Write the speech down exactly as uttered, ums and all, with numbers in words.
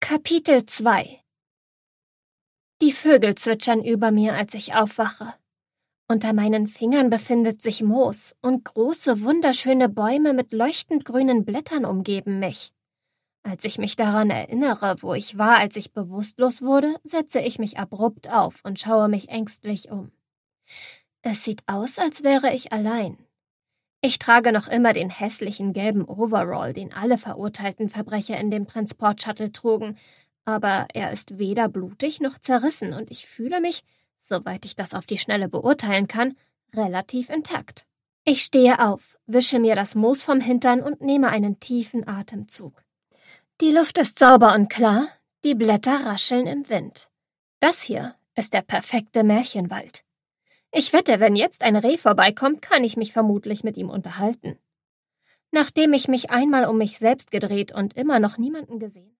Kapitel zwei. Die Vögel zwitschern über mir, als ich aufwache. Unter meinen Fingern befindet sich Moos und große, wunderschöne Bäume mit leuchtend grünen Blättern umgeben mich. Als ich mich daran erinnere, wo ich war, als ich bewusstlos wurde, setze ich mich abrupt auf und schaue mich ängstlich um. Es sieht aus, als wäre ich allein. Ich trage noch immer den hässlichen gelben Overall, den alle verurteilten Verbrecher in dem Transportshuttle trugen, aber er ist weder blutig noch zerrissen und ich fühle mich, soweit ich das auf die Schnelle beurteilen kann, relativ intakt. Ich stehe auf, wische mir das Moos vom Hintern und nehme einen tiefen Atemzug. Die Luft ist sauber und klar, die Blätter rascheln im Wind. Das hier ist der perfekte Märchenwald. Ich wette, wenn jetzt ein Reh vorbeikommt, kann ich mich vermutlich mit ihm unterhalten. Nachdem ich mich einmal um mich selbst gedreht und immer noch niemanden gesehen